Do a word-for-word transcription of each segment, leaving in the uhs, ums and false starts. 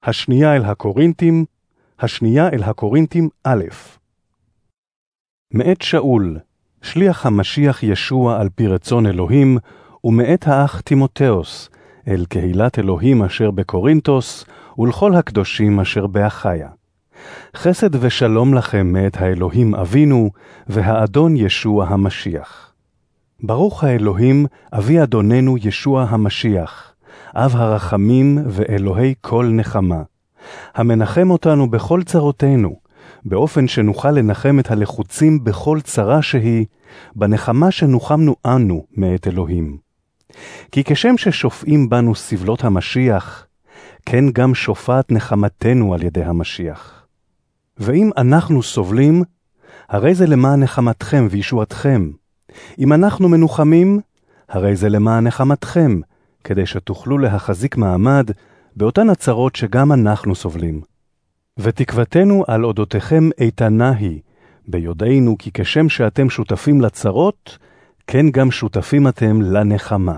השנייה אל הקורינתים, השנייה אל הקורינתים א'. מאת שאול, שליח המשיח ישוע על פי רצון אלוהים, ומאת האח תימותאוס, אל קהילת אלוהים אשר בקורינתוס, ולכל הקדושים אשר באחיה. חסד ושלום לכם מאת האלוהים אבינו, והאדון ישוע המשיח. ברוך האלוהים, אבי אדוננו ישוע המשיח, אב הרחמים ואלוהי כל נחמה, המנחם אותנו בכל צרותינו, באופן שנוכל לנחם את הלחוצים בכל צרה שהיא, בנחמה שנוחמנו אנו מאת אלוהים. כי כשם ששופעים בנו סבלות המשיח, כן גם שופעת נחמתנו על ידי המשיח. ואם אנחנו סובלים, הרי זה למען נחמתכם וישועתכם. אם אנחנו מנוחמים, הרי זה למען נחמתכם, כדי שתוכלו להחזיק מעמד באותן הצרות שגם אנחנו סובלים. ותקוותנו על אודותיכם איתנה היא, ביודענו כי כשם שאתם שותפים לצרות, כן גם שותפים אתם לנחמה.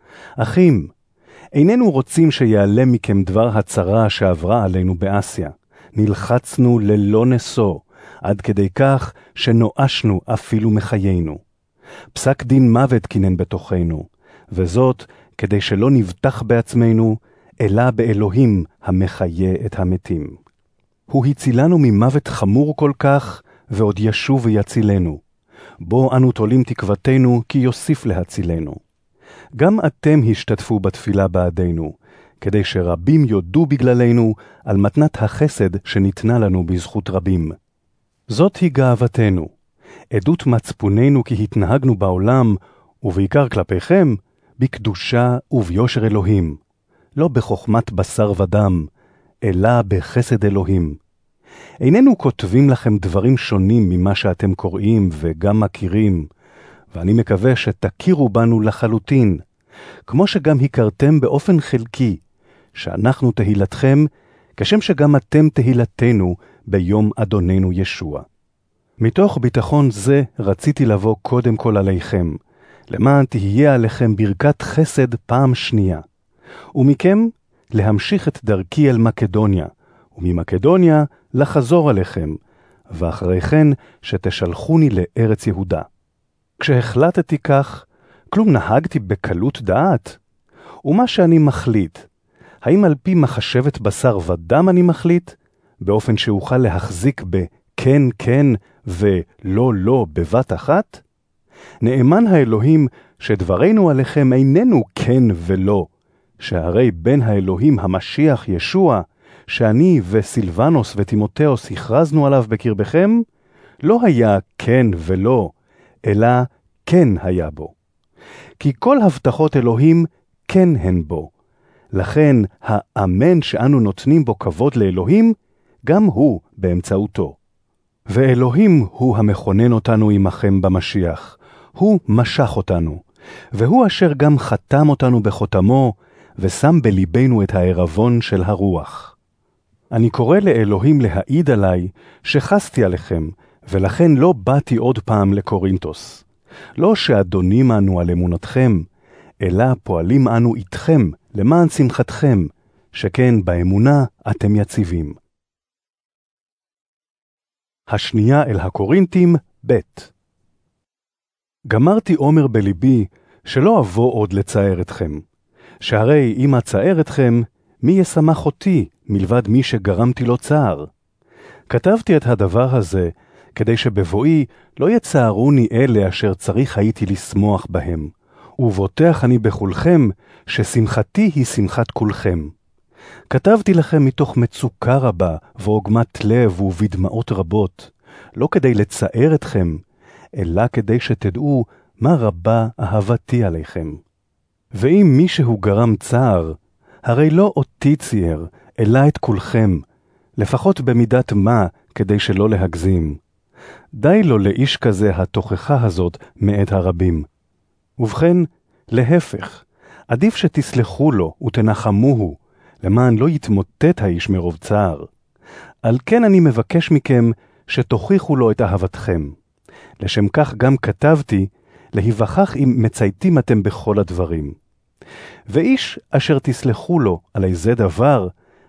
אחים, איננו רוצים שיעלה מכם דבר הצרה שעברה עלינו באסיה. נלחצנו ללא נסו, עד כדי כך שנואשנו אפילו מחיינו. פסק דין מוות כינן בתוכנו, וזאת כדי שלא נבטח בעצמנו, אלא באלוהים המחיה את המתים. הוא הצילנו ממוות חמור כל כך, ועוד ישוב ויצילנו. בו אנו תולים תקוותנו, כי יוסיף להצילנו. גם אתם השתתפו בתפילה בעדינו, כדי שרבים יודו בגללנו על מתנת החסד שניתנה לנו בזכות רבים. זאת היא גאוותנו, עדות מצפוננו כי התנהגנו בעולם, ובעיקר כלפיכם, בקדושה וביושר אלוהים, לא בחוכמת בשר ודם, אלא בחסד אלוהים. איננו כותבים לכם דברים שונים ממה שאתם קוראים וגם מכירים, ואני מקווה שתכירו בנו לחלוטין, כמו שגם הכרתם באופן חלקי, שאנחנו תהילתכם, כשם שגם אתם תהילתנו ביום אדוננו ישוע. מתוך ביטחון זה רציתי לבוא קודם כל עליכם, למען תהיה עליכם ברכת חסד פעם שנייה, ומכם להמשיך את דרכי אל מקדוניה, וממקדוניה לחזור עליכם, ואחרי כן שתשלחוני לארץ יהודה. כשהחלטתי כך, כלום נהגתי בקלות דעת? ומה שאני מחליט, האם על פי מחשבת בשר ודם אני מחליט, באופן שאוכל להחזיק בכן כן ולא לא בבת אחת? נאמן האלוהים שדברנו עליכם איננו כן ולא, שהרי בין האלוהים המשיח ישוע, שאני וסילבנוס ותימותאוס הכרזנו עליו בקרבכם, לא היה כן ולא, אלא כן היה בו. כי כל הבטחות אלוהים כן הן בו. לכן האמן שאנו נותנים בו כבוד לאלוהים, גם הוא באמצעותו. ואלוהים הוא המכונן אותנו עמכם במשיח. הוא משך אותנו, והוא אשר גם חתם אותנו בחותמו, ושם בליבנו את הערבון של הרוח. אני קורא לאלוהים להעיד עליי שחסתי עליכם, ולכן לא באתי עוד פעם לקורינתוס. לא שאדונים אנו על אמונתכם, אלא פועלים אנו איתכם למען שמחתכם, שכן באמונה אתם יציבים. השנייה אל הקורינתים ב'. גמרתי אומר בליבי שלא אבוא עוד לצער אתכם, שהרי אם אצער אתכם, מי ישמח אותי מלבד מי שגרמתי לו צער? כתבתי את הדבר הזה כדי שבבואי לא יצערוני אלה אשר צריך הייתי לשמוח בהם, ובוטח אני בכולכם ששמחתי היא שמחת כולכם. כתבתי לכם מתוך מצוקה רבה ועוגמת לב ובדמעות רבות, לא כדי לצער אתכם, אלא כדי שתדעו מה רבה אהבתי עליכם. ואם מישהו גרם צער, הרי לא אותי צייר, אלא את כולכם, לפחות במידת מה כדי שלא להגזים. די לו לאיש כזה התוכחה הזאת מאת הרבים. ובכן, להפך, עדיף שתסלחו לו ותנחמוהו, למען לא יתמוטט האיש מרוב צער. על כן אני מבקש מכם שתוכיחו לו את אהבתכם. לשם כך גם כתבתי, להיווכח אם מצייתים אתם בכל הדברים. ואיש אשר תסלחו לו על איזה דבר,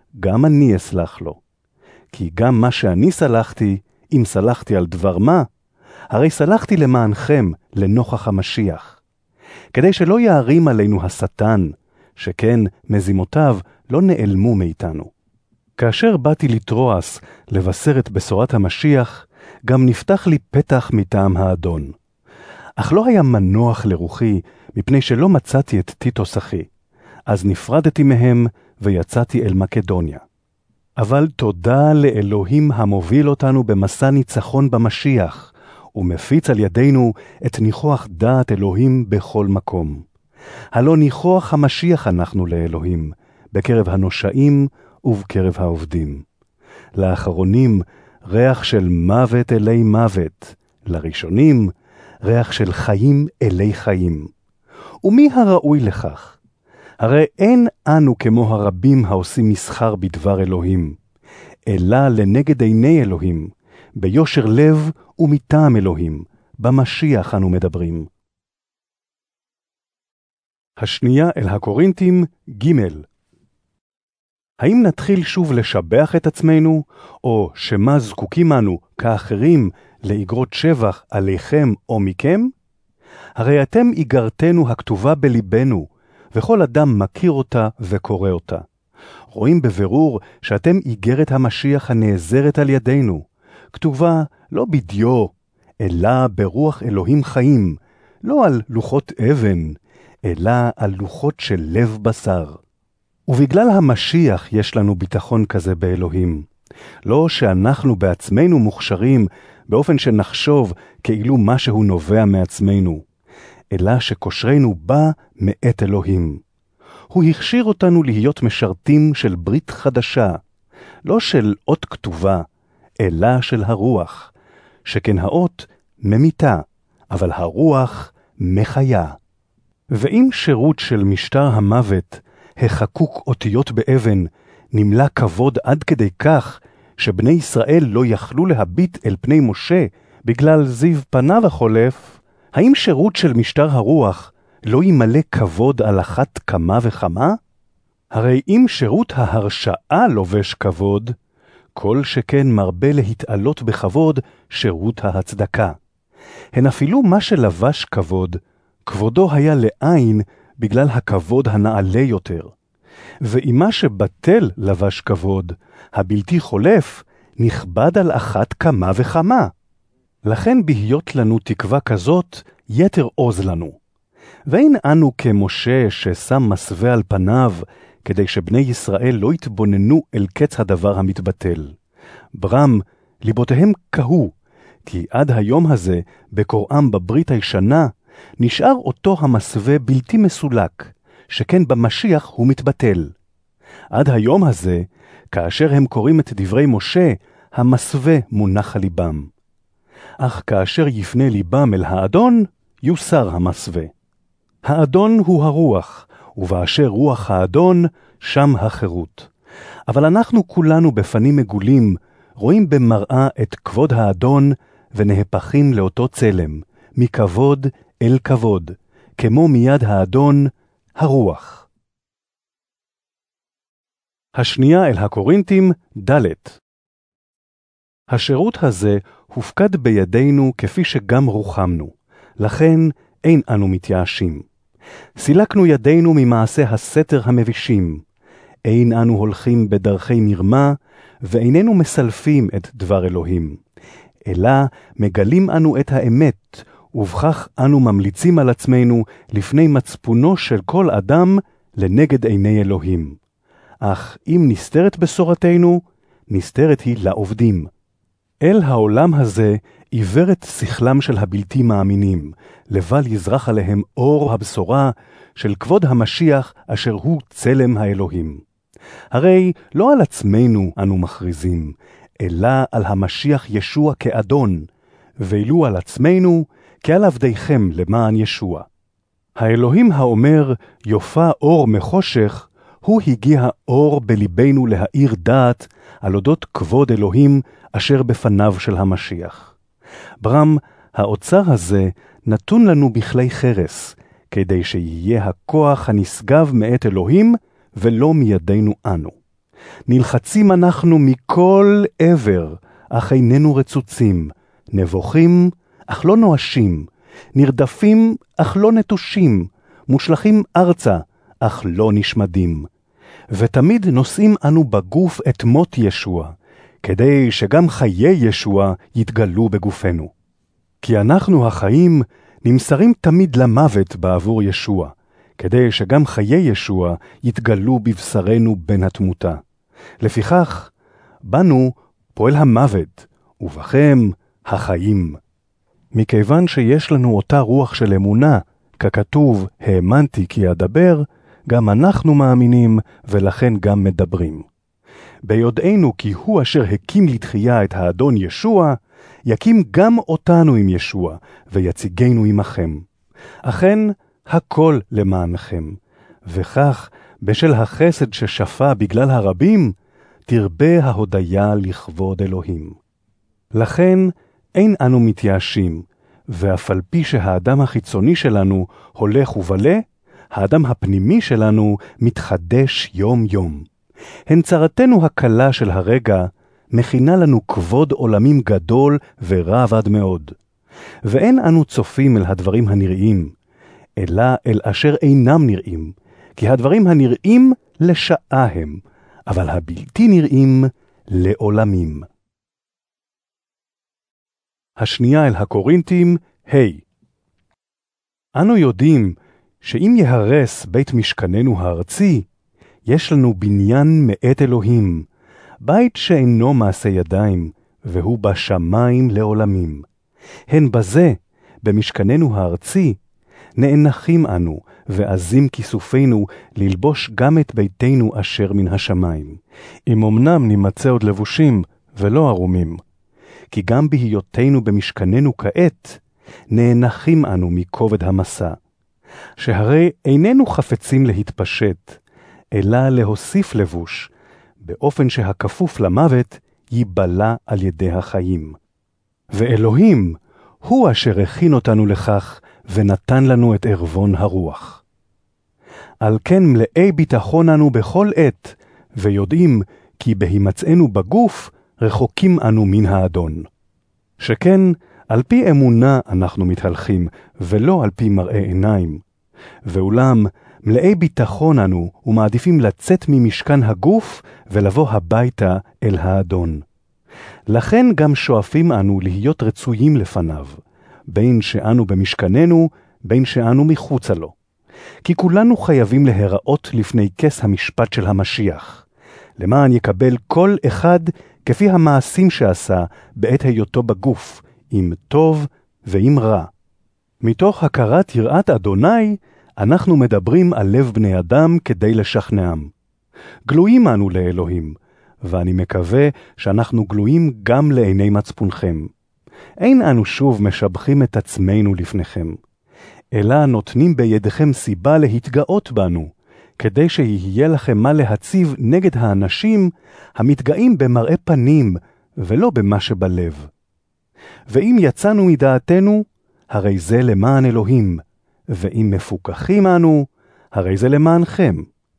גם אני אסלח לו. כי גם מה שאני סלחתי, אם סלחתי על דבר מה, הרי סלחתי למענכם לנוכח המשיח. כדי שלא יערים עלינו השטן, שכן מזימותיו לא נעלמו מאיתנו. כאשר באתי לטרואס לבשר את בשורת המשיח, גם נפתח לי פתח מטעם האדון. אך לא היה מנוח לרוחי, מפני שלא מצאתי את טיטוס אחי. אז נפרדתי מהם ויצאתי אל מקדוניה. אבל תודה לאלוהים המוביל אותנו במסע ניצחון במשיח, ומפיץ על ידינו את ניחוח דעת אלוהים בכל מקום. הלא ניחוח המשיח אנחנו לאלוהים, בקרב הנושאים ובקרב העובדים. לאחרונים ריח של מוות אלי מוות, לראשונים ריח של חיים אלי חיים. ומי הראוי לכך? הרי אין אנו כמו הרבים העושים מסחר בדבר אלוהים, אלא לנגד עיני אלוהים, ביושר לב ומטעם אלוהים, במשיח אנו מדברים. השנייה אל הקורינתים ג' האם נתחיל שוב לשבח את עצמנו, או שמה זקוקים אנו כאחרים לאגרות שבח עליכם או מכם? הרי אתם איגרתנו הכתובה בליבנו, וכל אדם מכיר אותה וקורא אותה. רואים בבירור שאתם איגרת המשיח הנעזרת על ידינו, כתובה לא בדיו, אלא ברוח אלוהים חיים, לא על לוחות אבן, אלא על לוחות של לב בשר. ובגלל המשיח יש לנו ביטחון כזה באלוהים. לא שאנחנו בעצמנו מוכשרים באופן שנחשוב כאילו משהו נובע מעצמנו, אלא שקושרנו בה מאת אלוהים. הוא הכשיר אותנו להיות משרתים של ברית חדשה, לא של אות כתובה, אלא של הרוח, שכן האות ממיתה, אבל הרוח מחיה. ואם שירות של משטר המוות, החקוק אותיות באבן, נמלה כבוד עד כדי כך, שבני ישראל לא יכלו להביט אל פני משה, בגלל זיו פניו החולף, האם שירות של משטר הרוח לא ימלא כבוד על אחת כמה וכמה? הרי אם שירות ההרשאה לובש כבוד, כל שכן מרבה להתעלות בכבוד שירות ההצדקה. הן אפילו מה שלבש כבוד, כבודו היה לעין בגלל הכבוד הנעלה יותר. ואם מה שבטל לבש כבוד, הבלתי חולף, נכבד על אחת כמה וכמה. לכן בהיות לנו תקווה כזאת, יתר עוז לנו. ואין אנו כמשה ששם מסווה על פניו, כדי שבני ישראל לא יתבוננו אל קץ הדבר המתבטל. ברם, ליבותיהם קהו, כי עד היום הזה, בקוראם בברית הישנה, נשאר אותו המסווה בלתי מסולק, שכן במשיח הוא מתבטל. עד היום הזה, כאשר הם קוראים את דברי משה, המסווה מונח על ליבם. אך כאשר יפנה ליבם אל האדון, יוסר המסווה. האדון הוא הרוח, ובאשר רוח האדון, שם החירות. אבל אנחנו כולנו בפנים מגולים, רואים במראה את כבוד האדון, ונהפכים לאותו צלם, מכבוד אל כבוד, כמו מיד האדון, הרוח. השנייה אל הקורינתים ד' השירות הזה הופקד בידינו כפי שגם רוחמנו, לכן אין אנו מתייאשים. סילקנו ידינו ממעשה הסתר המבישים, אין אנו הולכים בדרכי מרמה, ואיננו מסלפים את דבר אלוהים, אלא מגלים אנו את האמת, ובכך אנו ממליצים על עצמנו לפני מצפונו של כל אדם לנגד עיני אלוהים. אך אם נסתרת בשורתנו, נסתרת היא לעובדים. אל העולם הזה עיוורת שכלם של הבלתי מאמינים, לבל יזרח עליהם אור הבשורה של כבוד המשיח אשר הוא צלם האלוהים. הרי לא על עצמנו אנו מכריזים, אלא על המשיח ישוע כאדון, ואילו על עצמנו כעל עבדיכם למען ישוע. האלוהים האומר יופה אור מחושך, הוא הגיע אור בליבנו להאיר דעת על אודות כבוד אלוהים אשר בפניו של המשיח. ברם, האוצר הזה נתון לנו בכלי חרס, כדי שיהיה הכוח הנשגב מאת אלוהים ולא מידינו אנו. נלחצים אנחנו מכל עבר, אך איננו רצוצים, נבוכים, אך לא נואשים, נרדפים, אך לא נטושים, מושלחים ארצה, אך לא נשמדים. ותמיד נושאים אנו בגוף את מות ישוע, כדי שגם חיי ישוע יתגלו בגופנו. כי אנחנו החיים נמסרים תמיד למוות בעבור ישוע, כדי שגם חיי ישוע יתגלו בבשרנו בין התמותה. לפיכך, בנו פועל המוות, ובכם החיים. מכיוון שיש לנו אותה רוח של אמונה, ככתוב, האמנתי כי אדבר, גם אנחנו מאמינים ולכן גם מדברים. ביודענו כי הוא אשר הקים לתחייה את האדון ישוע, יקים גם אותנו עם ישוע, ויציגנו עמכם. אכן, הכל למענכם. וכך, בשל החסד ששפע בגלל הרבים, תרבה ההודיה לכבוד אלוהים. לכן, אין אנו מתייאשים, ואף על פי שהאדם החיצוני שלנו הולך ובלה, האדם הפנימי שלנו מתחדש יום יום. הנצרתנו הקלה של הרגע מכינה לנו כבוד עולמים גדול ורב עד מאוד. ואין אנו צופים אל הדברים הנראים, אלא אל אשר אינם נראים, כי הדברים הנראים לשעה הם, אבל הבלתי נראים לעולמים. השנייה אל הקורינתים, היי. אנו יודעים שאם יהרס בית משכננו הארצי, יש לנו בניין מאת אלוהים, בית שאינו מעשה ידיים, והוא בשמיים לעולמים. הן בזה, במשכננו הארצי, נאנחים אנו, ועזים כיסופינו ללבוש גם את ביתנו אשר מן השמיים. אם אמנם נמצא עוד לבושים ולא ערומים. כי גם בהיותנו במשכננו כעת, נאנחים אנו מכובד המסע. שהרי איננו חפצים להתפשט, אלא להוסיף לבוש, באופן שהכפוף למוות ייבלע על ידי החיים. ואלוהים הוא אשר הכין אותנו לכך, ונתן לנו את ערבון הרוח. על כן מלאי ביטחון אנו בכל עת, ויודעים כי בהימצאנו בגוף, רחוקים אנו מן האדון. שכן, על פי אמונה אנחנו מתהלכים, ולא על פי מראה עיניים. ואולם, מלאי ביטחון אנו, ומעדיפים לצאת ממשכן הגוף, ולבוא הביתה אל האדון. לכן גם שואפים אנו להיות רצויים לפניו, בין שאנו במשכננו, בין שאנו מחוצה לו. כי כולנו חייבים להיראות לפני כס המשפט של המשיח, למען יקבל כל אחד כפי המעשים שעשה בעת היותו בגוף, אם טוב ואם רע. מתוך הכרת יראת אדוני, אנחנו מדברים על לב בני אדם כדי לשכנעם. גלויים אנו לאלוהים, ואני מקווה שאנחנו גלויים גם לעיני מצפונכם. אין אנו שוב משבחים את עצמנו לפניכם, אלא נותנים בידיכם סיבה להתגאות בנו, כדי שיהיה לכם מה להציב נגד האנשים המתגאים במראה פנים ולא במה שבלב. ואם יצאנו מדעתנו, הרי זה למען אלוהים, ואם מפוקחים אנו, הרי זה למענכם.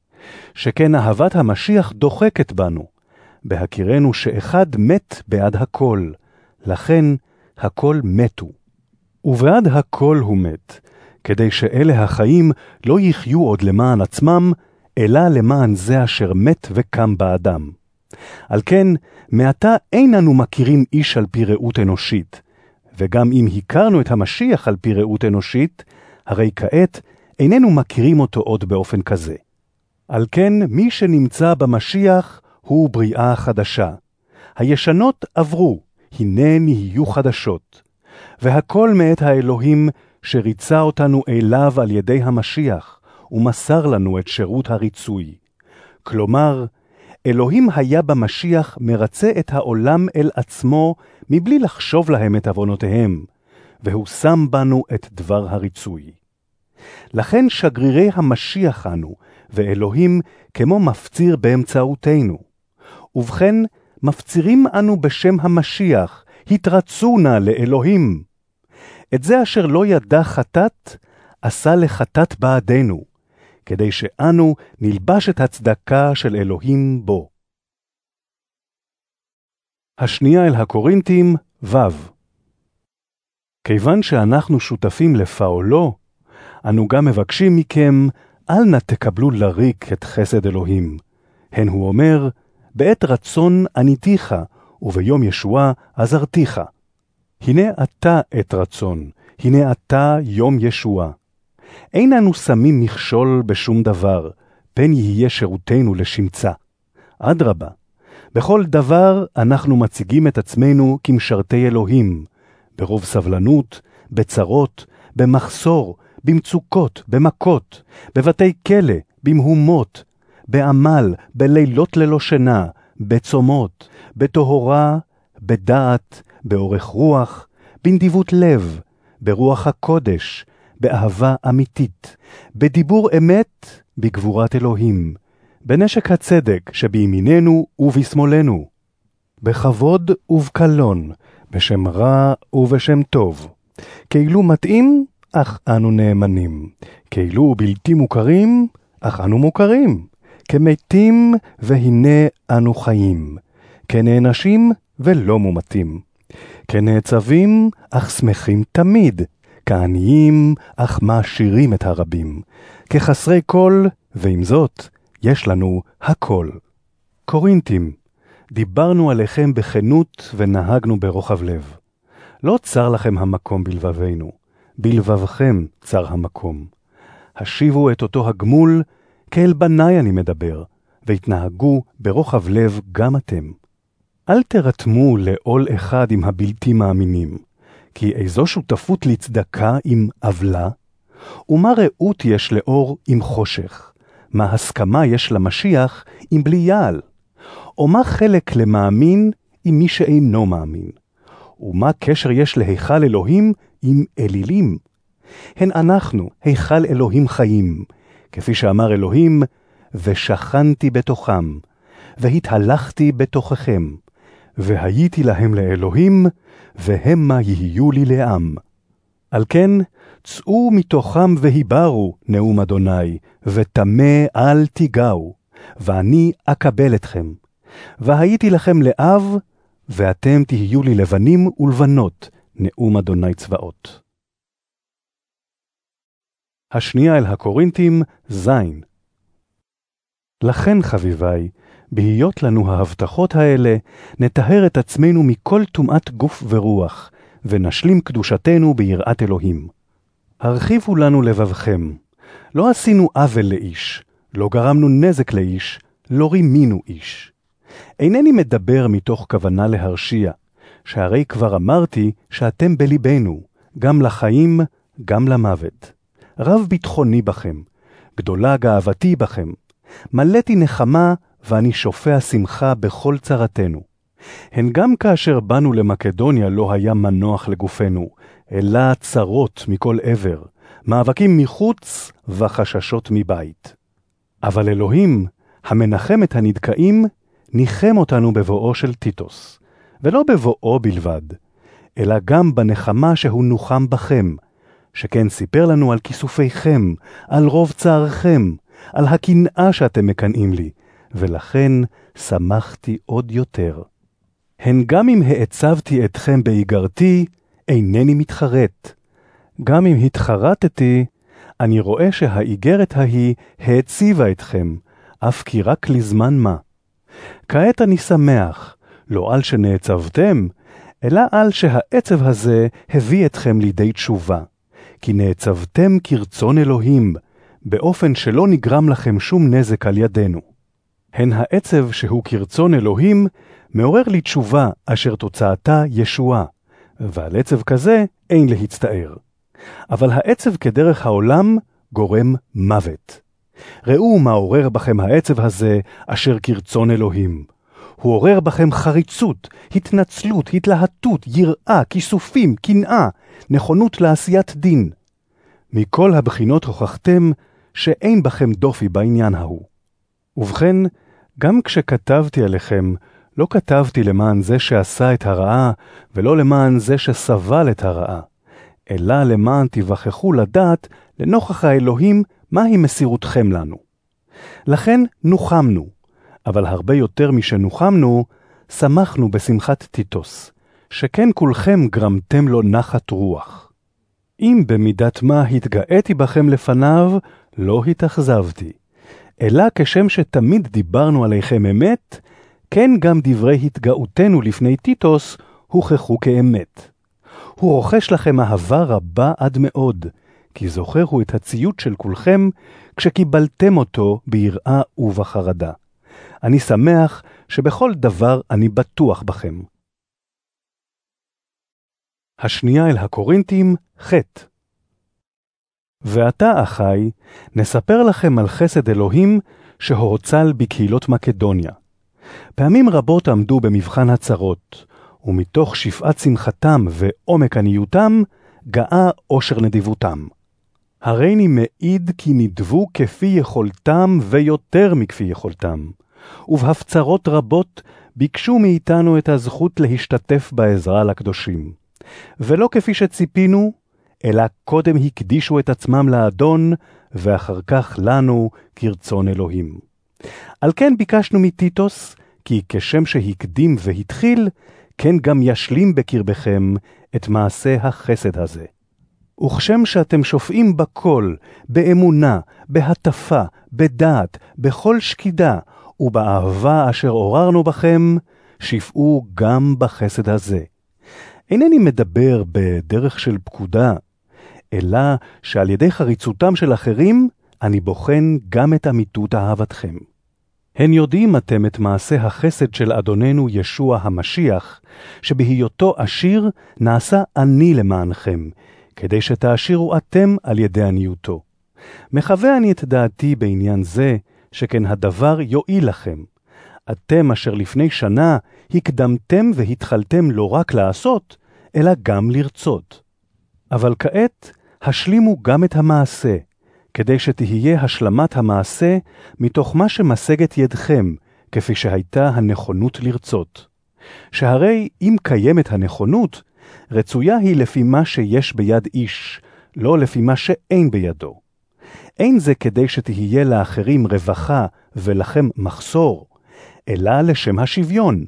שכן אהבת המשיח דוחקת בנו, בהכירנו שאחד מת בעד הכל, לכן הכל מתו. ובעד הכל הוא מת, כדי שאלה החיים לא יחיו עוד למען עצמם, אלא למען זה אשר מת וקם באדם. על כן, מעתה אין אנו מכירים איש על פי ראות אנושית, וגם אם הכרנו את המשיח על פי ראות אנושית, הרי כעת איננו מכירים אותו עוד באופן כזה. על כן, מי שנמצא במשיח הוא בריאה חדשה. הישנות עברו, הנה נהיו חדשות. והכל מאת האלוהים שריצה אותנו אליו על ידי המשיח, ומסר לנו את שירות הריצוי. כלומר, אלוהים היה במשיח מרצה את העולם אל עצמו, מבלי לחשוב להם את עוונותיהם, והוא שם בנו את דבר הריצוי. לכן שגרירי המשיח אנו, ואלוהים כמו מפציר באמצעותנו. ובכן, מפצירים אנו בשם המשיח, התרצו נא לאלוהים. את זה אשר לא ידע חטאת, עשה לחטאת בעדנו, כדי שאנו נלבש את הצדקה של אלוהים בו. השנייה אל הקורינתים, ו'. כיוון שאנחנו שותפים לפעולו, אנו גם מבקשים מכם, אל נא תקבלו לריק את חסד אלוהים. הן הוא אומר, בעת רצון עניתיך, וביום ישועה עזרתיך. הנה אתה עת רצון, הנה אתה יום ישועה. אין אנו שמים מכשול בשום דבר, פן יהיה שירותנו לשמצה. אדרבה, בכל דבר אנחנו מציגים את עצמנו כמשרתי אלוהים, ברוב סבלנות, בצרות, במחסור, במצוקות, במכות, בבתי כלא, במהומות, בעמל, בלילות ללא שינה, בצומות, בטהרה, בדעת, באורך רוח, בנדיבות לב, ברוח הקודש, באהבה אמיתית, בדיבור אמת, בגבורת אלוהים, בנשק הצדק שבימיננו ובשמאלנו, בכבוד ובקלון, בשם רע ובשם טוב, כאילו מתאים, אך אנו נאמנים, כאילו בלתי מוכרים, אך אנו מוכרים, כמתים והנה אנו חיים, כנענשים ולא מומתים, כנעצבים אך שמחים תמיד, כעניים אך מעשירים את הרבים, כחסרי כל, ועם זאת יש לנו הכל. קורינתים, דיברנו עליכם בכנות ונהגנו ברוחב לב. לא צר לכם המקום בלבבינו, בלבבכם צר המקום. השיבו את אותו הגמול, כאל בניי אני מדבר, והתנהגו ברוחב לב גם אתם. אל תרתמו לעול אחד עם הבלתי מאמינים, כי איזו שותפות לצדקה עם אבלה, ומה ראות יש לאור עם חושך, מה הסכמה יש למשיח עם בלי יעל, או מה חלק למאמין עם מי שאינו מאמין, ומה קשר יש להיכל אלוהים עם אלילים. הן אנחנו, היכל אלוהים חיים, כפי שאמר אלוהים, ושכנתי בתוכם, והתהלכתי בתוככם, והייתי להם לאלוהים, והמה יהיו לי לעם. על כן, צאו מתוכם והיברו, נאום אדוני, ותמה אל תיגעו, ואני אקבל אתכם. והייתי לכם לאב, ואתם תהיו לי לבנים ולבנות, נאום אדוני צבאות. השנייה אל הקורינתים, זין. לכן חביבי, בהיות לנו ההבטחות האלה, נטהר את עצמנו מכל טומאת גוף ורוח, ונשלים קדושתנו ביראת אלוהים. הרחיבו לנו לבבכם, לא עשינו עוול לאיש, לא גרמנו נזק לאיש, לא רימינו איש. אינני מדבר מתוך כוונה להרשיע, שהרי כבר אמרתי שאתם בליבנו, גם לחיים, גם למוות. רב ביטחוני בכם, גדולה גאוותי בכם, מלאתי נחמה ואני שופע שמחה בכל צרתנו. הן גם כאשר באנו למקדוניה לא היה מנוח לגופנו, אלא צרות מכל עבר, מאבקים מחוץ וחששות מבית. אבל אלוהים, המנחם את הנדכאים, ניחם אותנו בבואו של טיטוס, ולא בבואו בלבד, אלא גם בנחמה שהוא נוחם בכם, שכן סיפר לנו על כיסופיכם, על רוב צערכם, על הקנאה שאתם מקנאים לי, ולכן שמחתי עוד יותר. הן גם אם העצבתי אתכם בהיגרתי, אינני מתחרט. גם אם התחרטתי, אני רואה שהאיגרת ההיא העציבה אתכם, אף כי רק לזמן מה. כעת אני שמח, לא על שנעצבתם, אלא על שהעצב הזה הביא אתכם לידי תשובה. כי נעצבתם כרצון אלוהים, באופן שלא נגרם לכם שום נזק על ידינו. הן העצב שהוא כרצון אלוהים, מעורר לי תשובה אשר תוצאתה ישועה, ועל עצב כזה אין להצטער. אבל העצב כדרך העולם גורם מוות. ראו מה עורר בכם העצב הזה אשר כרצון אלוהים. הוא עורר בכם חריצות, התנצלות, התלהטות, יראה, כיסופים, קנאה, נכונות לעשיית דין. מכל הבחינות הוכחתם שאין בכם דופי בעניין ההוא. ובכן, גם כשכתבתי עליכם, לא כתבתי למען זה שעשה את הרעה, ולא למען זה שסבל את הרעה, אלא למען תיווכחו לדעת לנוכח האלוהים מהי מסירותכם לנו. לכן נוחמנו, אבל הרבה יותר משנוחמנו, שמחנו בשמחת טיטוס, שכן כולכם גרמתם לו נחת רוח. אם במידת מה התגאיתי בכם לפניו, לא התאכזבתי, אלא כשם שתמיד דיברנו עליכם אמת, כן גם דברי התגאותנו לפני טיטוס הוכחו כאמת. הוא רוכש לכם אהבה רבה עד מאוד, כי זוכר הוא את הציות של כולכם כשקיבלתם אותו ביראה ובחרדה. אני שמח שבכל דבר אני בטוח בכם. השנייה אל הקורינתים, ח'. ועתה, אחי, נספר לכם על חסד אלוהים שהורצל בקהילות מקדוניה. פעמים רבות עמדו במבחן הצרות, ומתוך שפעת שמחתם ועומק עניותם, גאה עושר נדיבותם. הריני מעיד כי נדבו כפי יכולתם ויותר מכפי יכולתם, ובהפצרות רבות ביקשו מאיתנו את הזכות להשתתף בעזרה לקדושים. ולא כפי שציפינו, אלא קודם הקדישו את עצמם לאדון, ואחר כך לנו כרצון אלוהים. על כן ביקשנו מטיטוס, כי כשם שהקדים והתחיל, כן גם ישלים בקרבכם את מעשה החסד הזה. וכשם שאתם שופעים בכל, באמונה, בהטפה, בדעת, בכל שקידה, ובאהבה אשר עוררנו בכם, שפעו גם בחסד הזה. אינני מדבר בדרך של פקודה, אלא שעל ידי חריצותם של אחרים, אני בוחן גם את אמיתות אהבתכם. הן יודעים אתם את מעשה החסד של אדוננו ישוע המשיח, שבהיותו עשיר נעשה עני למענכם, כדי שתעשירו אתם על ידי עניותו. מחווה אני את דעתי בעניין זה, שכן הדבר יועיל לכם. אתם אשר לפני שנה הקדמתם והתחלתם לא רק לעשות, אלא גם לרצות. אבל כעת השלימו גם את המעשה, כדי שתהיה השלמת המעשה מתוך מה שמשגת ידכם, כפי שהייתה הנכונות לרצות. שהרי אם קיימת הנכונות, רצויה היא לפי מה שיש ביד איש, לא לפי מה שאין בידו. אין זה כדי שתהיה לאחרים רווחה ולכם מחסור, אלא לשם השוויון.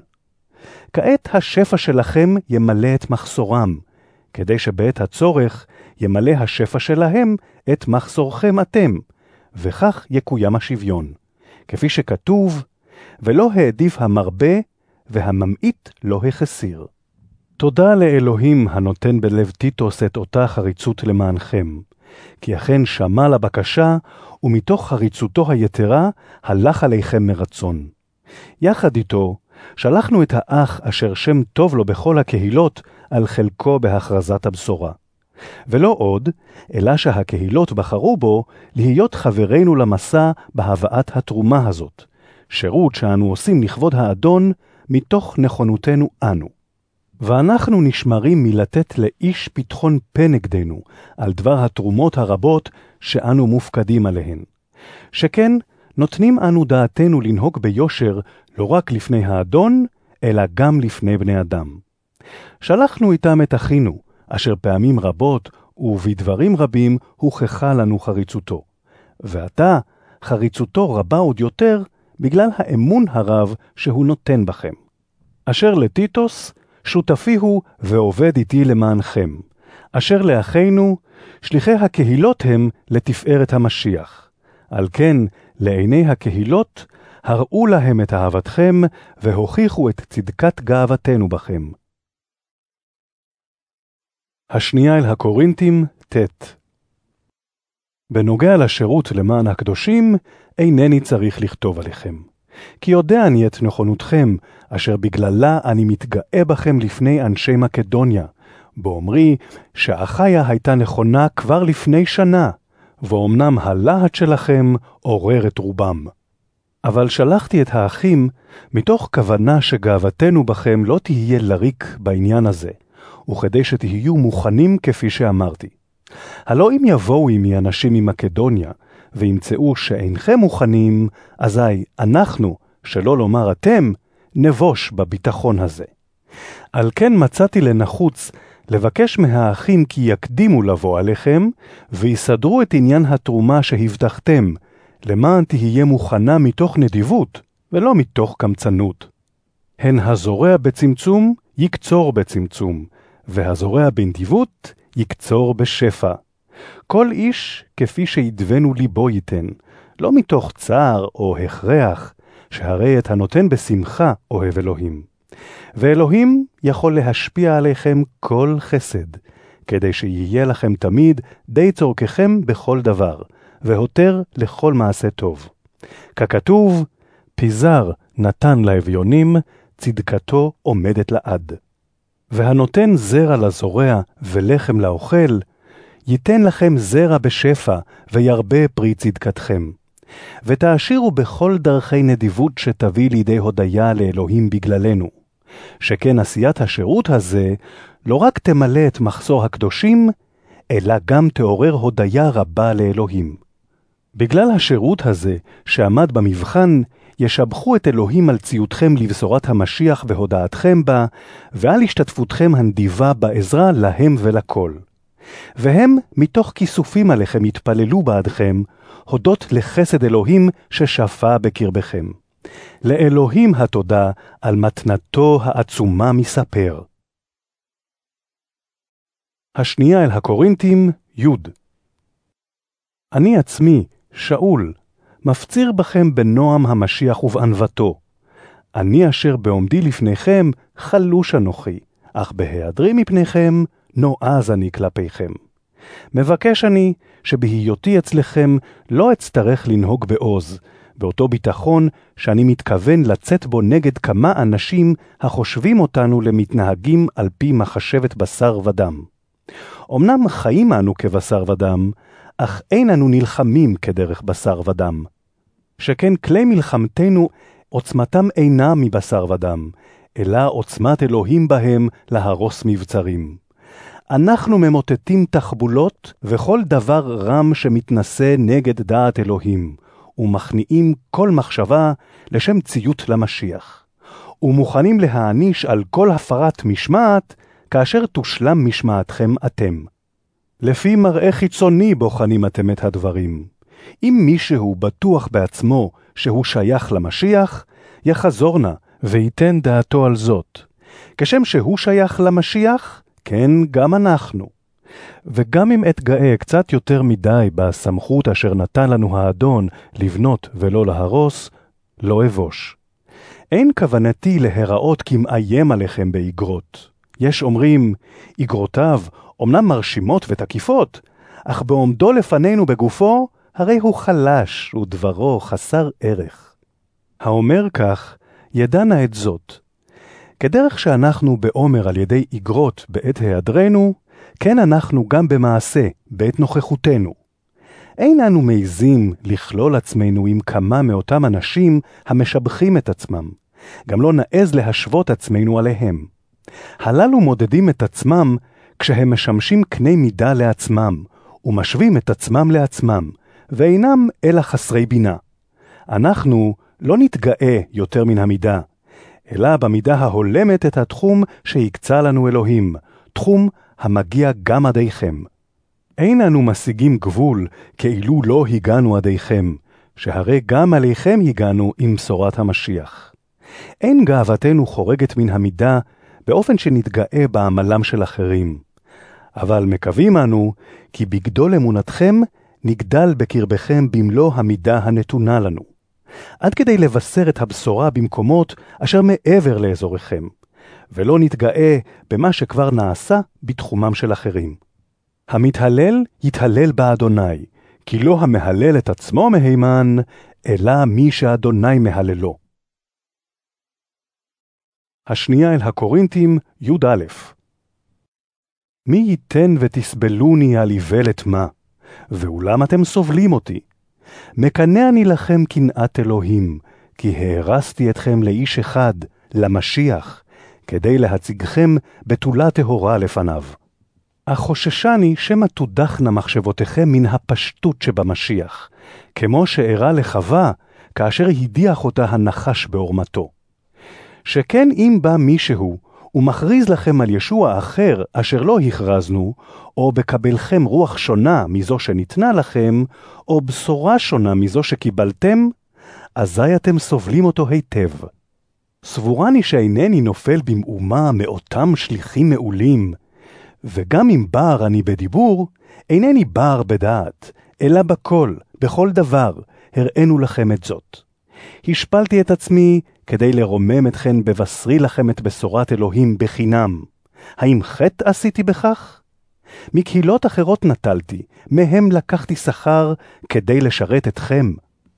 כעת השפע שלכם ימלא את מחסורם, כדי שבעת הצורך ימלא השפע שלהם את מחסורכם אתם, וכך יקוים השוויון. כפי שכתוב, ולא העדיף המרבה והממעיט לא החסיר. תודה לאלוהים הנותן בלב טיטוס את אותה חריצות למענכם, כי אכן שמע לבקשה, ומתוך חריצותו היתרה הלך עליכם מרצון. יחד איתו, שלחנו את האח אשר שם טוב לו בכל הקהילות על חלקו בהכרזת הבשורה. ולא עוד, אלא שהקהילות בחרו בו להיות חברינו למסע בהבאת התרומה הזאת, שירות שאנו עושים לכבוד האדון מתוך נכונותנו אנו. ואנחנו נשמרים מלתת לאיש פתחון פה נגדנו על דבר התרומות הרבות שאנו מופקדים עליהן. שכן נותנים אנו דעתנו לנהוג ביושר לא רק לפני האדון, אלא גם לפני בני אדם. שלחנו איתם את אחינו, אשר פעמים רבות ובדברים רבים הוכחה לנו חריצותו. ועתה חריצותו רבה עוד יותר בגלל האמון הרב שהוא נותן בכם. אשר לטיטוס, שותפי הוא ועובד איתי למענכם. אשר לאחינו, שליחי הקהילות הם לתפארת המשיח. על כן, לעיני הקהילות, הראו להם את אהבתכם והוכיחו את צדקת גאוותנו בכם. השנייה אל הקורינתים, ט'. בנוגע לשירות למען הקדושים, אינני צריך לכתוב עליכם. כי יודע אני את נכונותכם, אשר בגללה אני מתגאה בכם לפני אנשי מקדוניה, באומרי שאחיה הייתה נכונה כבר לפני שנה, ואומנם הלהט שלכם עורר את רובם. אבל שלחתי את האחים מתוך כוונה שגאוותנו בכם לא תהיה לריק בעניין הזה, וכדי שתהיו מוכנים כפי שאמרתי. הלא אם יבואו עמי אנשים ממקדוניה, וימצאו שאינכם מוכנים, אזי אנחנו, שלא לומר אתם, נבוש בביטחון הזה. על כן מצאתי לנחוץ לבקש מהאחים כי יקדימו לבוא עליכם, ויסדרו את עניין התרומה שהבטחתם, למען תהיה מוכנה מתוך נדיבות, ולא מתוך קמצנות. הן הזורע בצמצום יקצור בצמצום, והזורע בנדיבות יקצור בשפע. כל איש כפי שידבנו ליבו ייתן, לא מתוך צער או הכרח, שהרי את הנותן בשמחה אוהב אלוהים. ואלוהים יכול להשפיע עליכם כל חסד, כדי שיהיה לכם תמיד די צורככם בכל דבר, והותר לכל מעשה טוב. ככתוב, פיזר נתן לאביונים, צדקתו עומדת לעד. והנותן זרע לזורע ולחם לאוכל, ייתן לכם זרע בשפע וירבה פרי צדקתכם. ותעשירו בכל דרכי נדיבות שתביא לידי הודיה לאלוהים בגללנו. שכן עשיית השירות הזה לא רק תמלא את מחסור הקדושים, אלא גם תעורר הודיה רבה לאלוהים. בגלל השירות הזה שעמד במבחן, ישבחו את אלוהים על ציותכם לבשורת המשיח והודעתכם בה, ועל השתתפותכם הנדיבה בעזרה להם ולכל. והם מתוך כיסופים עליכם יתפללו בעדכם, הודות לחסד אלוהים ששפע בקרבכם. לאלוהים התודה על מתנתו העצומה מספר. השנייה אל הקורינתים, י' אני עצמי, שאול, מפציר בכם בנועם המשיח ובענוותו. אני אשר בעומדי לפניכם חלוש אנוכי, אך בהיעדרי מפניכם נועז אני כלפיכם. מבקש אני שבהיותי אצלכם לא אצטרך לנהוג בעוז, באותו ביטחון שאני מתכוון לצאת בו נגד כמה אנשים החושבים אותנו למתנהגים על פי מחשבת בשר ודם. אמנם חיים אנו כבשר ודם, אך אין אנו נלחמים כדרך בשר ודם. שכן כלי מלחמתנו עוצמתם אינה מבשר ודם, אלא עוצמת אלוהים בהם להרוס מבצרים. אנחנו ממוטטים תחבולות וכל דבר רם שמתנשא נגד דעת אלוהים, ומכניעים כל מחשבה לשם ציות למשיח. ומוכנים להעניש על כל הפרת משמעת, כאשר תושלם משמעתכם אתם. לפי מראה חיצוני בוחנים אתם את הדברים. אם מישהו בטוח בעצמו שהוא שייך למשיח, יחזור נא וייתן דעתו על זאת. כשם שהוא שייך למשיח, כן גם אנחנו. וגם אם אתגאה קצת יותר מדי בסמכות אשר נתן לנו האדון לבנות ולא להרוס, לא אבוש. אין כוונתי להיראות כמאיים עליכם באגרות. יש אומרים, אגרותיו אומנם מרשימות ותקיפות, אך בעומדו לפנינו בגופו, הרי הוא חלש ודברו חסר ערך. האומר כך, ידענה את זאת. כדרך שאנחנו בעומר על ידי אגרות בעת היעדרנו, כן אנחנו גם במעשה בעת נוכחותנו. אין אנו מעיזים לכלול עצמנו עם כמה מאותם אנשים המשבחים את עצמם. גם לא נעז להשוות עצמנו עליהם. הללו מודדים את עצמם כשהם משמשים קני מידה לעצמם, ומשווים את עצמם לעצמם, ואינם אלא חסרי בינה. אנחנו לא נתגאה יותר מן המידה, אלא במידה ההולמת את התחום שיקצה לנו אלוהים, תחום המגיע גם עדיכם. אין אנו משיגים גבול כאילו לא הגענו עדיכם, שהרי גם עליכם הגענו עם בשורת המשיח. אין גאוותנו חורגת מן המידה, באופן שנתגאה בעמלם של אחרים. אבל מקווים אנו, כי בגדול אמונתכם נגדל בקרבכם במלוא המידה הנתונה לנו. עד כדי לבשר את הבשורה במקומות אשר מעבר לאזוריכם, ולא נתגאה במה שכבר נעשה בתחומם של אחרים. המתהלל יתהלל באדוני, כי לא המהלל את עצמו מהימן, אלא מי שאדוני מהללו. השנייה אל הקורינתים, י"א. מי ייתן ותסבלוני על איוולת מה, ואולם אתם סובלים אותי. מקנא אני לכם קנאת אלוהים, כי הרסתי אתכם לאיש אחד, למשיח, כדי להציגכם בתולה טהורה לפניו. אך חוששני שמא תודחנה מחשבותיכם מן הפשטות שבמשיח, כמו שאירע לחווה, כאשר הדיח אותה הנחש בעורמתו. שכן אם בא מישהו, ומכריז לכם על ישוע אחר אשר לא הכרזנו, או בקבלכם רוח שונה מזו שניתנה לכם, או בשורה שונה מזו שקיבלתם, אזי אתם סובלים אותו היטב. סבורני שאינני נופל במאומה מאותם שליחים מעולים, וגם אם בר אני בדיבור, אינני בר בדעת, אלא בכל, בכל דבר, הראינו לכם את זאת. השפלתי את עצמי כדי לרומם אתכן בבשרי לכם את בשורת אלוהים בחינם. האם חטא עשיתי בכך? מקהילות אחרות נטלתי, מהם לקחתי שכר כדי לשרת אתכם.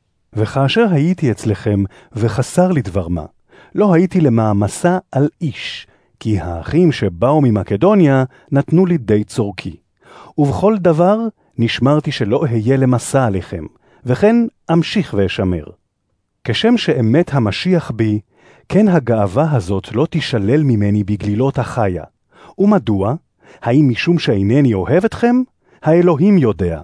וכאשר הייתי אצלכם וחסר לי דבר מה, לא הייתי למאמסה על איש, כי האחים שבאו ממקדוניה נתנו לי די צורכי. ובכל דבר נשמרתי שלא אהיה למסע עליכם, וכן אמשיך ואשמר. כשם שאמת המשיח בי, כן הגאווה הזאת לא תישלל ממני בגלילות החיה. ומדוע? האם משום שאינני אוהב אתכם? האלוהים יודע.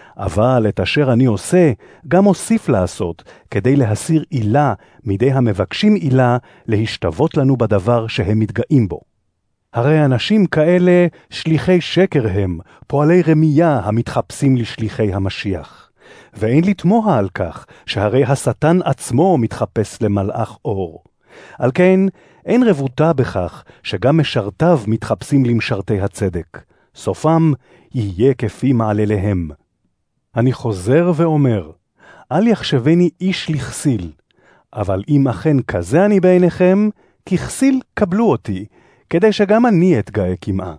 אבל את אשר אני עושה, גם אוסיף לעשות, כדי להסיר עילה מידי המבקשים עילה, להשתוות לנו בדבר שהם מתגאים בו. הרי אנשים כאלה שליחי שקר הם, פועלי רמייה המתחפשים לשליחי המשיח. ואין לתמוה על כך, שהרי השטן עצמו מתחפש למלאך אור. על כן, אין רבותה בכך שגם משרתיו מתחפשים למשרתי הצדק. סופם יהיה כפי מעלליהם. אני חוזר ואומר, אל יחשבני איש לכסיל, אבל אם אכן כזה אני בעיניכם, ככסיל קבלו אותי, כדי שגם אני אתגאה כמעה.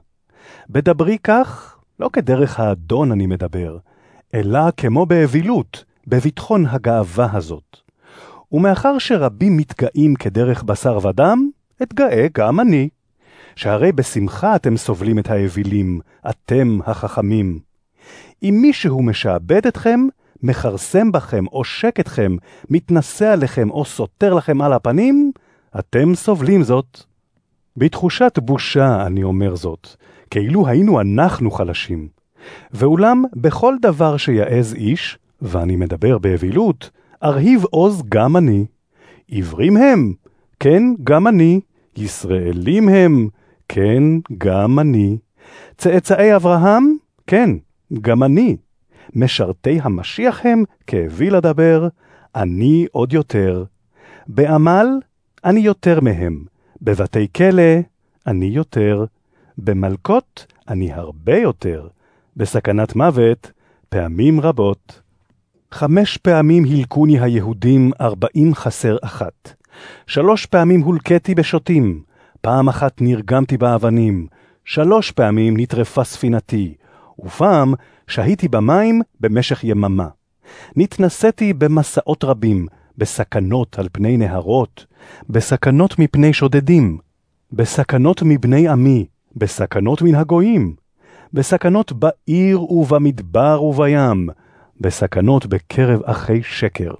בדברי כך, לא כדרך האדון אני מדבר, אלא כמו באבילות, בביטחון הגאווה הזאת. ומאחר שרבים מתגאים כדרך בשר ודם, אתגאה גם אני. שהרי בשמחה אתם סובלים את האבילים, אתם החכמים. אם מישהו משעבד אתכם, מחרסם בכם, עושק אתכם, מתנסה עליכם או סותר לכם על הפנים, אתם סובלים זאת. בתחושת בושה אני אומר זאת, כאילו היינו אנחנו חלשים. ואולם בכל דבר שיעז איש, ואני מדבר באבילות, ארהיב עוז גם אני. עברים הם, כן גם אני. ישראלים הם, כן גם אני. צאצאי אברהם, כן גם אני. משרתי המשיח הם, כאבי לדבר, אני עוד יותר. בעמל, אני יותר מהם. בבתי כלא, אני יותר. במלכות, אני הרבה יותר. בסכנת מוות, פעמים רבות. חמש פעמים הלקוני היהודים ארבעים חסר אחת. שלוש פעמים הולקתי בשוטים. פעם אחת נרגמתי באבנים. שלוש פעמים נטרפה ספינתי. ופעם שהיתי במים במשך יממה. נתנסיתי במסעות רבים, בסכנות על פני נהרות, בסכנות מפני שודדים, בסכנות מבני עמי, בסכנות מן הגויים, בסכנות בעיר ובמדבר ובים, בסכנות בקרב אחי שקר.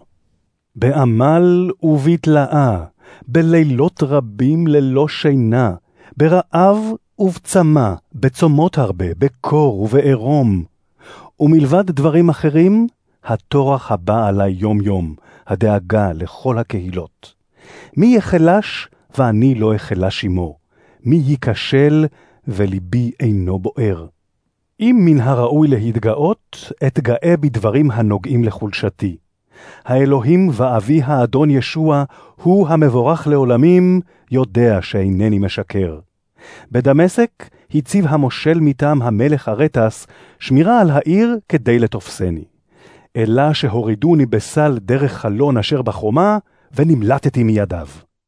בעמל ובתלאה, בלילות רבים ללא שינה, ברעב ובצמא, בצומות הרבה, בקור ובערום. ומלבד דברים אחרים, התורח הבא עלי יום יום, הדאגה לכל הקהילות. מי יחלש ואני לא אחלש עמו, מי ייכשל וליבי אינו בוער. אם מן הראוי להתגאות, אתגאה בדברים הנוגעים לחולשתי. האלוהים ואבי האדון ישוע, הוא המבורך לעולמים, יודע שאינני משקר. בדמשק הציב המושל מטעם המלך הרטס שמירה על העיר כדי לתופסני. אלא שהורידוני בסל דרך חלון אשר בחומה, ונמלטתי מידיו.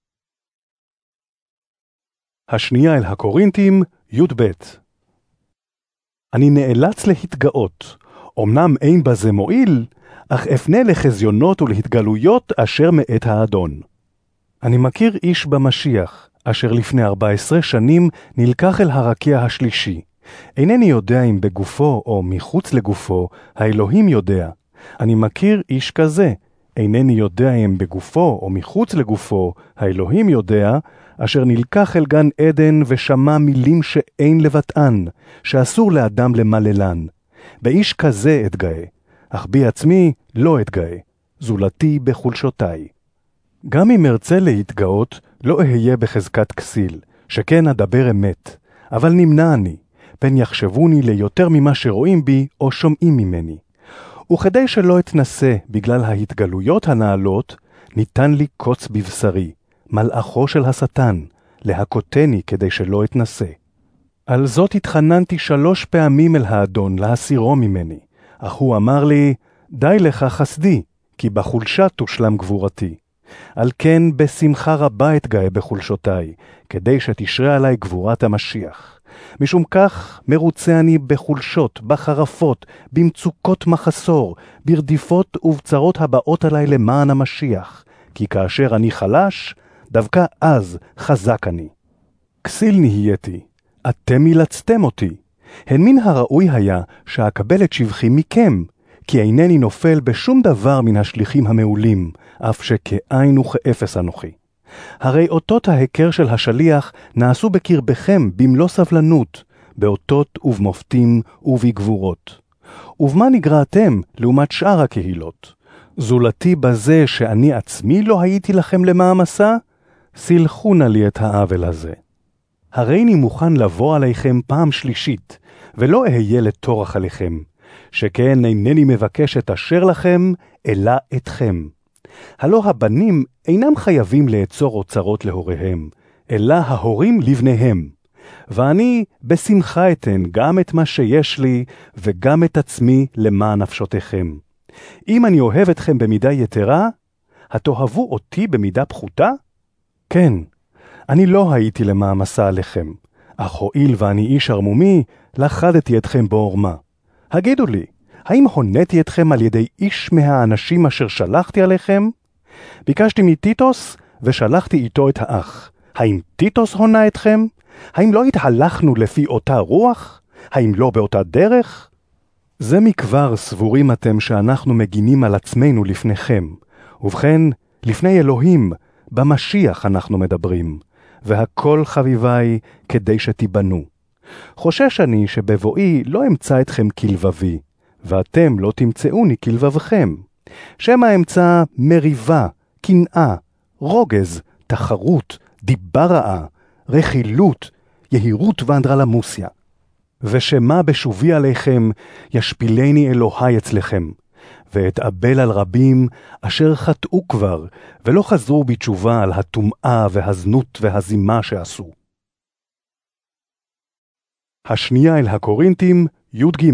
השנייה אל הקורינתים, י' ב'. אני נאלץ להתגאות, אמנם אין בזה מועיל, אך אפנה לחזיונות ולהתגלויות אשר מאת האדון. אני מכיר איש במשיח, אשר לפני ארבע עשרה שנים נלקח אל הרקיע השלישי. אינני יודע אם בגופו או מחוץ לגופו, האלוהים יודע. אני מכיר איש כזה, אינני יודע אם בגופו או מחוץ לגופו, האלוהים יודע, אשר נלקח אל גן עדן ושמע מילים שאין לבטאן, שאסור לאדם למללן. באיש כזה אתגאה, אך בי עצמי לא אתגאה, זולתי בחולשותיי. גם אם ארצה להתגאות, לא אהיה בחזקת כסיל, שכן אדבר אמת, אבל נמנע אני, פן יחשבוני ליותר ממה שרואים בי או שומעים ממני. וכדי שלא אתנסה בגלל ההתגלויות הנעלות, ניתן לי קוץ בבשרי, מלאכו של השטן, להכותני כדי שלא אתנסה. על זאת התחננתי שלוש פעמים אל האדון להסירו ממני, אך הוא אמר לי, די לך חסדי, כי בחולשה תושלם גבורתי. על כן בשמחה רבה אתגאה בחולשותיי, כדי שתשרה עלי גבורת המשיח. משום כך מרוצה אני בחולשות, בחרפות, במצוקות מחסור, ברדיפות ובצרות הבאות עלי למען המשיח, כי כאשר אני חלש, דווקא אז חזק אני. כסיל נהייתי, אתם מילצתם אותי. הן מן הראוי היה שאקבל את שבחי מכם, כי אינני נופל בשום דבר מן השליחים המעולים, אף שכאין וכאפס אנוכי. הרי אותות ההיכר של השליח נעשו בקרבכם במלוא סבלנות, באותות ובמופתים ובגבורות. ובמה נגרעתם לעומת שאר הקהילות? זולתי בזה שאני עצמי לא הייתי לכם למאמסה? סלחו נא לי את העוול הזה. הרי אני מוכן לבוא עליכם פעם שלישית, ולא אהיה לטורח עליכם, שכן אינני מבקש את אשר לכם, אלא אתכם. הלא הבנים אינם חייבים לעצור אוצרות להוריהם, אלא ההורים לבניהם. ואני בשמחה אתן גם את מה שיש לי, וגם את עצמי למען נפשותיכם. אם אני אוהב אתכם במידה יתרה, התאהבו אותי במידה פחותה? כן, אני לא הייתי למאמסה עליכם, אך הואיל ואני איש ערמומי, לחדתי אתכם בעורמה. הגידו לי, האם הונאתי אתכם על ידי איש מהאנשים אשר שלחתי עליכם? ביקשתי מטיטוס ושלחתי איתו את האח. האם טיטוס הונה אתכם? האם לא התהלכנו לפי אותה רוח? האם לא באותה דרך? זה מכבר סבורים אתם שאנחנו מגינים על עצמנו לפניכם. ובכן, לפני אלוהים, במשיח אנחנו מדברים, והכל חביבי כדי שתיבנו. חושש אני שבבואי לא אמצא אתכם כלבבי, ואתם לא תמצאוני כלבבכם. שמא אמצא מריבה, קנאה, רוגז, תחרות, דיבה רעה, רכילות, יהירות ואנדרלמוסיה. ושמה בשובי עליכם ישפילני אלוהי אצלכם, ואתאבל על רבים אשר חטאו כבר, ולא חזרו בתשובה על הטומאה והזנות והזימה שעשו. השנייה אל הקורינתים, י' ג'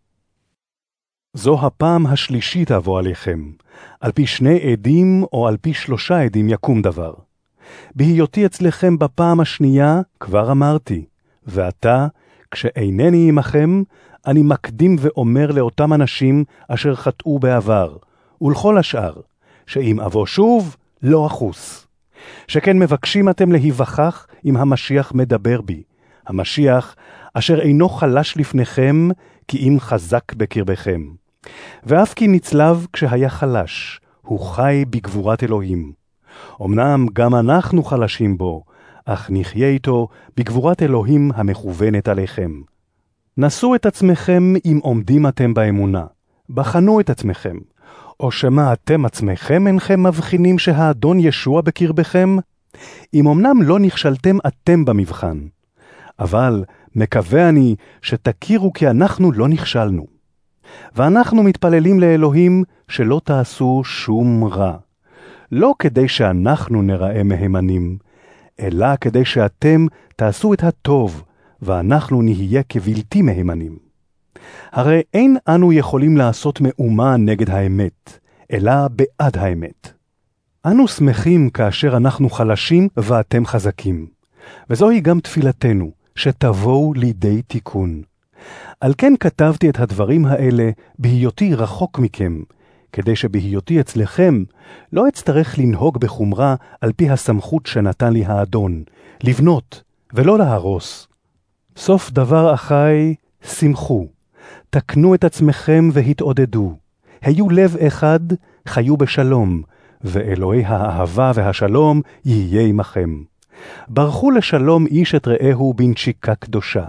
זו הפעם השלישית אבוא עליכם, על פי שני עדים או על פי שלושה עדים יקום דבר. בהיותי אצלכם בפעם השנייה כבר אמרתי, ועתה, כשאינני עמכם, אני מקדים ואומר לאותם אנשים אשר חטאו בעבר, ולכל השאר, שאם אבוא שוב, לא אחוס. שכן מבקשים אתם להיווכח אם המשיח מדבר בי, המשיח אשר אינו חלש לפניכם, כי אם חזק בקרבכם. ואף כי נצלב כשהיה חלש, הוא חי בגבורת אלוהים. אמנם גם אנחנו חלשים בו, אך נחיה איתו בגבורת אלוהים המכוונת עליכם. נסו את עצמכם אם עומדים אתם באמונה. בחנו את עצמכם. או שמה אתם עצמכם אינכם מבחינים שהאדון ישוע בקרבכם? אם אמנם לא נכשלתם אתם במבחן. אבל מקווה אני שתכירו כי אנחנו לא נכשלנו. ואנחנו מתפללים לאלוהים שלא תעשו שום רע. לא כדי שאנחנו נראה מהימנים, אלא כדי שאתם תעשו את הטוב, ואנחנו נהיה כבלתי מהימנים. הרי אין אנו יכולים לעשות מאומה נגד האמת, אלא בעד האמת. אנו שמחים כאשר אנחנו חלשים ואתם חזקים, וזוהי גם תפילתנו, שתבואו לידי תיקון. על כן כתבתי את הדברים האלה בהיותי רחוק מכם, כדי שבהיותי אצלכם לא אצטרך לנהוג בחומרה על פי הסמכות שנתן לי האדון, לבנות ולא להרוס. סוף דבר אחי, שמחו, תקנו את עצמכם והתעודדו, היו לב אחד, חיו בשלום, ואלוהי האהבה והשלום יהיה עמכם. ברכו לשלום איש את רעהו בנשיקה קדושה.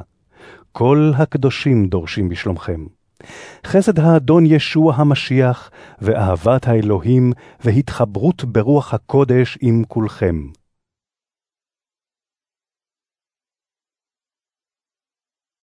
כל הקדושים דורשים בשלומכם. חסד האדון ישוע המשיח, ואהבת האלוהים, והתחברות ברוח הקודש עם כולכם.